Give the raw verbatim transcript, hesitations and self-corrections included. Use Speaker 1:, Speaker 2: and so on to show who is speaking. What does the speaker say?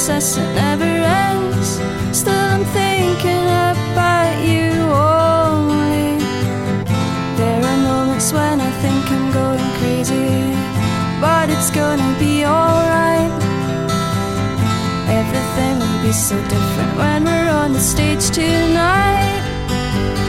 Speaker 1: process that never ends. Still I'm thinking about you only. There are moments when I think I'm going crazy, but it's gonna be alright. Everything will be so different when we're on the stage tonight.